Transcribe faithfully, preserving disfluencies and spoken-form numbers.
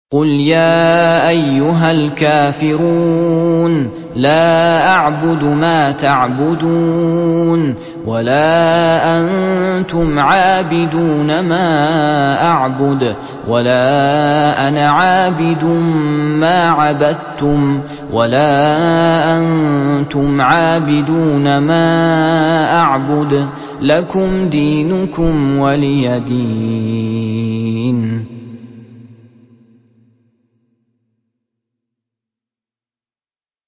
قُلْ يَا أَيُّهَا الْكَافِرُونَ لَا أَعْبُدُ مَا تَعْبُدُونَ وَلَا أَنتُمْ عَابِدُونَ مَا أَعْبُدُ وَلَا أَنَا عَابِدٌ مَّا عَبَدتُّمْ وَلَا أَنتُمْ عَابِدُونَ مَا أَعْبُدُ ۖ لَكُمْ دِينُكُمْ وَلِيَ دِينِ.